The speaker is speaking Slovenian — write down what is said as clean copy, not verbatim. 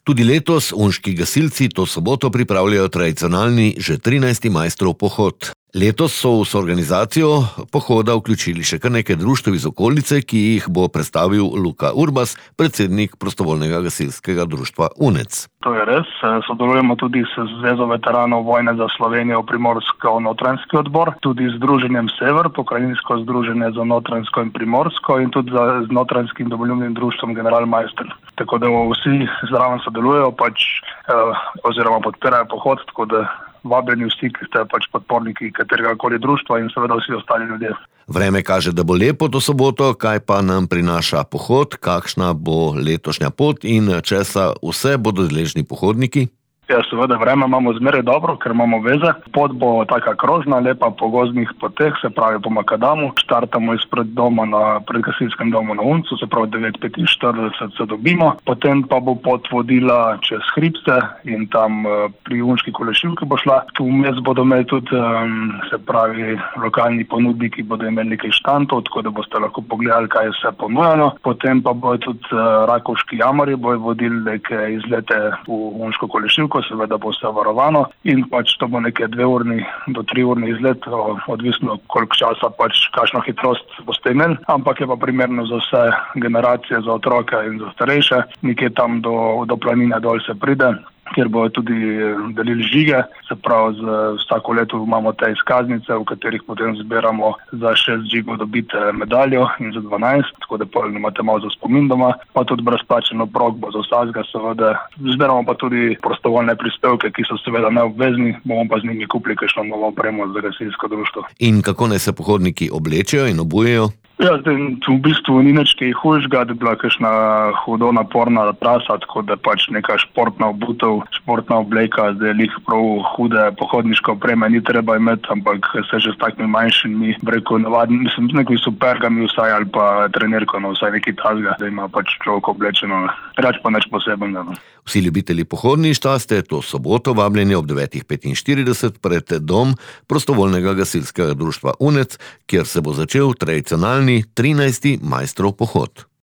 Tudi letos unški gasilci to soboto pripravljajo tradicionalni že 13. majstrov pohod. Letos so v soorganizacijo pohoda vključili še kar nekaj društev iz okolice, ki jih bo predstavil Luka Urbas, predsednik prostovoljnega gasilskega društva UNEC. To je res. Sodelujemo tudi s Zvezo veteranov vojne za Slovenijo Primorsko-Notranjski odbor, tudi z Združenjem Sever, pokrajinsko združenje za Notranjsko in Primorsko in tudi z Notranjskim domoljubnim društvom Generalmajster. Tako da vsi zraven sodelujejo oziroma podpirajo pohod, tako da vabljeni vsi, ki ste podporniki kateregakoli društva in seveda vsi ostali ljudje. Vreme kaže, da bo lepo to soboto, kaj pa nam prinaša pohod, kakšna bo letošnja pot in česa vse bodo deležni pohodniki? Ja, seveda vreme imamo zmeraj dobro, ker imamo veze. Pot bo taka krožna, lepa po gozdnih poteh, se pravi po makadamu. Štartamo izpred doma pred gasilskim domom na Uncu, se pravi 9:45 se dobimo. Potem pa bo pot vodila čez hribce in tam pri Unški Kolešivki bo šla. Vmes bodo imeli tudi, se pravi, lokalni ponudniki bodo imeli nekaj štantov, tako da boste lahko pogledali, kaj je vse ponujeno. Potem pa bodo tudi Rakovški jamarji bojo vodili neke izlete v Unško Kolešivko, seveda bo vse varovano in to bo nekaj 2-urni do 3-urni izlet, odvisno koliko časa kakšno hitrost boste imeli, ampak je pa primerno za vse generacije, za otroke in za starejše. Nekje tam do planine dol se pride, kjer bojo tudi delili žige, se pravi vsako leto imamo te izkaznice, v katerih potem zbiramo za 6 žigov dobite medaljo in za 12, tako da imate malo za spomin doma, pa tudi brezplačen obrok bo za vsakega, seveda. Zbiramo pa tudi prostovoljne prispevke, ki so seveda neobvezni, bomo pa z njimi kupili kakšno novo opremo za gasilsko društvo. In kako naj se pohodniki oblečejo in obujejo? Ja, v bistvu ni nič kaj hujšega, da je bila kakšna hudo naporna trasa, tako da neka športna obutev, športna obleka, zdaj lih prav hude pohodniške opreme ni treba imeti, ampak se že s takimi manjšimi, navadni, nekaj supergami vsaj ali pa trenerko, vsaj nekaj tazga, da ima človek oblečeno, pa nič posebnega. Vsi ljubitelji pohodništva ste to soboto vabljeni ob 9:45 pred dom prostovoljnega gasilskega društva UNEC, kjer se bo začel tradicionalni 13. majstrov pohod.